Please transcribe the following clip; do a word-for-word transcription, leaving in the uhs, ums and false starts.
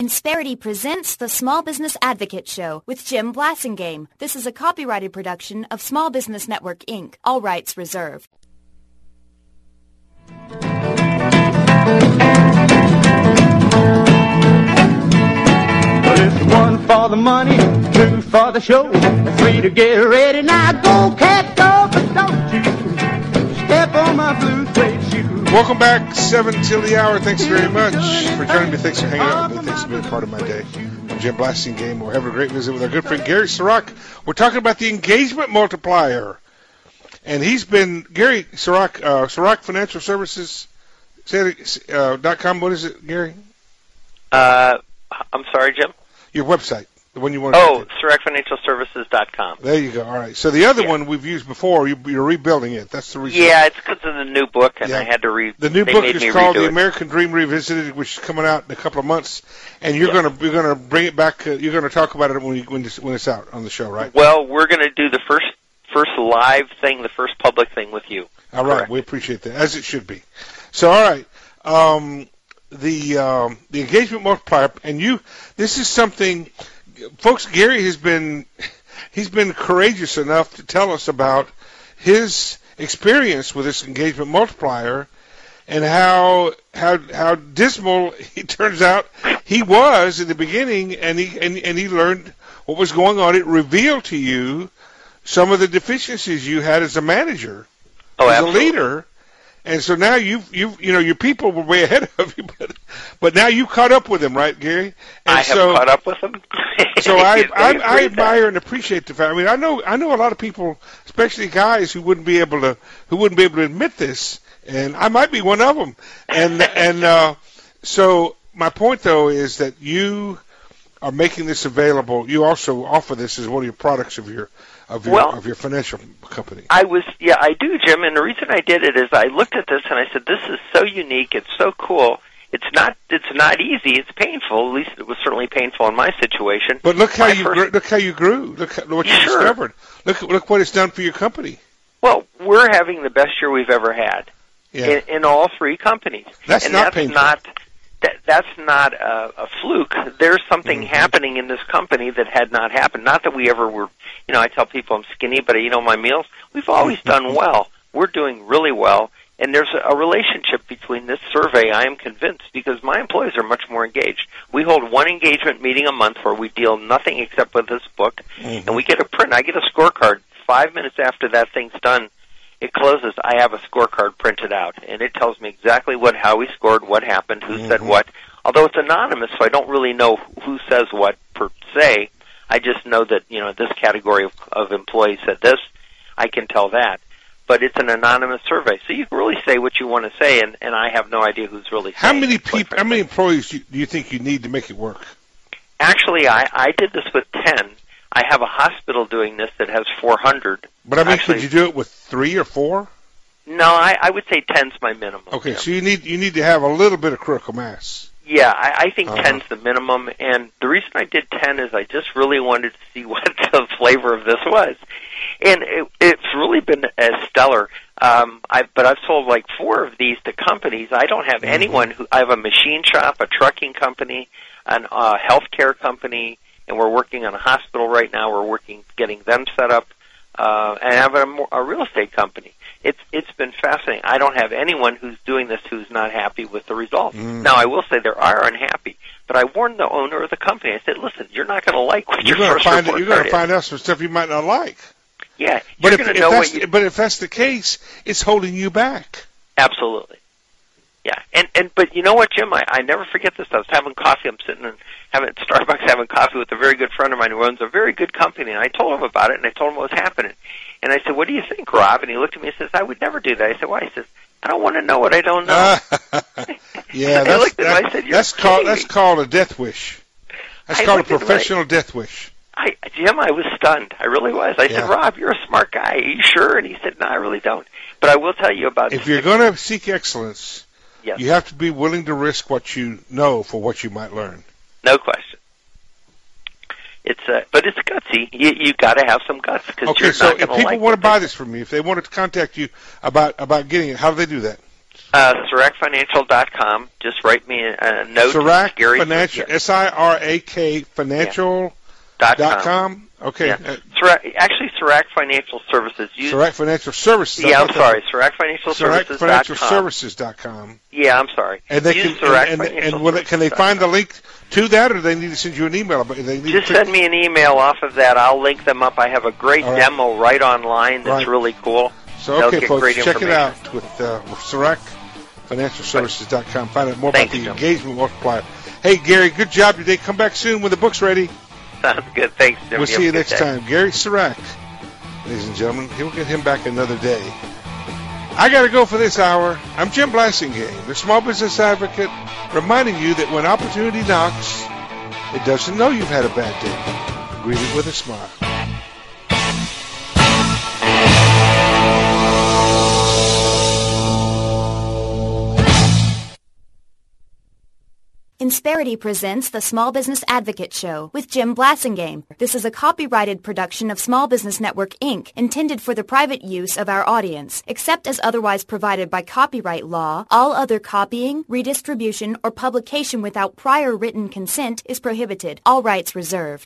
Insperity presents the Small Business Advocate Show with Jim Blasingame. This is a copyrighted production of Small Business Network, Incorporated. All rights reserved. Well, it's one for the money, two for the show, three to get ready. Now go, cat, go, but don't you step on my blue suede shoe. Welcome back, seven till the hour. Thanks very much for joining me. Thanks for hanging out with me. Thanks for being a part of my day. I'm Jim Blasingame. We're having a great visit with our good friend Gary Siroc. We're talking about the engagement multiplier. And he's been, Gary Siroc, uh, Siroc Financial Services, uh, dot com. What is it, Gary? Uh, I'm sorry, Jim? Your website. The one you want to Oh, Siroc Financial Services dot com. There you go. All right. So the other yeah. one we've used before, you, you're rebuilding it. That's the reason. Yeah, it's because of the new book, and yeah. I had to read. The new book is called The American Dream Revisited, which is coming out in a couple of months, and you're yeah. going to you're going to bring it back. Uh, you're going to talk about it when you, when it's, when it's out on the show, right? Well, we're going to do the first first live thing, the first public thing with you. All right, Correct. We appreciate that, as it should be. So, all right, um, the um, the engagement multiplier, and you. This is something. Folks, Gary has been he's been courageous enough to tell us about his experience with this engagement multiplier and how how how dismal it turns out he was in the beginning, and he and, and he learned what was going on. It revealed to you some of the deficiencies you had as a manager, oh, as absolutely. a leader. And so now you've, you've, you know, your people were way ahead of you, but, but now you caught up with them, right, Gary? And I so, have caught up with them. so I, I, I admire that. And appreciate the fact. I mean, I know, I know a lot of people, especially guys, who wouldn't be able to, who wouldn't be able to admit this, and I might be one of them. And and uh, so my point though is that you are making this available. You also offer this as one of your products of your. Of your, well, of your financial company. I was, yeah, I do, Jim, and the reason I did it is I looked at this and I said, this is so unique, it's so cool, it's not, it's not easy, it's painful, at least it was certainly painful in my situation. But look how my you first... grew, look how you grew, look how, what you sure. discovered, look look what it's done for your company. Well, we're having the best year we've ever had yeah. in, in all three companies. That's and not that's painful. Not, that, that's not a, a fluke. There's something mm-hmm. happening in this company that had not happened. Not that we ever were, you know, I tell people I'm skinny, but you know my meals. We've always done well. We're doing really well. And there's a, a relationship between this survey, I am convinced, because my employees are much more engaged. We hold one engagement meeting a month where we deal nothing except with this book, mm-hmm. and we get a print. I get a scorecard. Five minutes after that thing's done, it closes, I have a scorecard printed out, and it tells me exactly what, how we scored, what happened, who mm-hmm. said what. Although it's anonymous, so I don't really know who says what per se. I just know that, you know, this category of, of employees said this. I can tell that. But it's an anonymous survey, so you can really say what you want to say, and, and I have no idea who's really saying. How many people? How many employees do you think you need to make it work? Actually, I, I did this with ten. I have a hospital doing this that has four hundred. But I mean, Actually, could you do it with three or four? No, I, I would say ten's my minimum. Okay, yeah. so you need you need to have a little bit of critical mass. Yeah, I, I think uh-huh. ten's the minimum, and the reason I did ten is I just really wanted to see what the flavor of this was, and it, it's really been uh, stellar. Um, I, but I've sold like four of these to companies. I don't have mm-hmm. anyone who. I have a machine shop, a trucking company, an uh, healthcare company, and we're working on a hospital right now. We're working getting them set up, uh, and I have a, a real estate company. It's it's been fascinating. I don't have anyone who's doing this who's not happy with the results. Mm. Now, I will say there are unhappy, but I warned the owner of the company. I said, "Listen, you're not going to like what you're your gonna first find report You're going to is. find out some stuff you might not like." Yeah, but you're if, going to if know that's what you... but if that's the case, it's holding you back. Absolutely. Yeah, and and but you know what, Jim? I, I never forget this. I was having coffee. I'm sitting and having at Starbucks having coffee with a very good friend of mine who owns a very good company, and I told him about it, and I told him what was happening. And I said, "What do you think, Rob?" And he looked at me and says, "I would never do that." I said, "Why?" He says, "I don't want to know what I don't know." yeah, and that's, I looked at that, him, I said, You're that's called me. that's called a death wish. That's I called a him, professional I, death wish. I, Jim, I was stunned. I really was. I yeah. said, "Rob, you're a smart guy. Are you sure?" And he said, "No, I really don't." But I will tell you about. If you're going to seek excellence, yes. you have to be willing to risk what you know for what you might learn. No question. It's uh, but it's gutsy. You you got to have some guts because okay, you're so not if people like want to buy they... this from me, if they wanted to contact you about about getting it, how do they do that? Uh, Sirac Financial dot com. Just write me a, a note. Sirac Gary, Financial, yeah. S I R A K Financial Dot dot com. com. Okay. Yeah. Uh, Sirac, actually, Sirac Financial Services. Use, Sirac Financial Services. Yeah, I'm Okay. sorry. Sirac Financial Sirac Services. Financial Services dot com. Yeah, I'm sorry. And they Use can Sirac and, and, Financial and will it, can they Services find the dot com. link to that, or do they need to send you an email? But they need Just to send me an email off of that. I'll link them up. I have a great All right. demo right online that's Right. really cool. So They'll okay, get folks, great check it information. out with uh, Sirac Financial Services dot com. Find out more Thanks, about the Jim. engagement multiplier. Hey, Gary, good job today. Come back soon when the book's ready. Sounds good. Thanks, Jim. We'll have see you a good next day. time. Gary Sirac, ladies and gentlemen. He'll get him back another day. I got to go for this hour. I'm Jim Blassingame, the small business advocate, reminding you that when opportunity knocks, it doesn't know you've had a bad day. Greet it with a smile. Insperity presents the Small Business Advocate Show with Jim Blassingame. This is a copyrighted production of Small Business Network, Incorporated, intended for the private use of our audience. Except as otherwise provided by copyright law, all other copying, redistribution, or publication without prior written consent is prohibited. All rights reserved.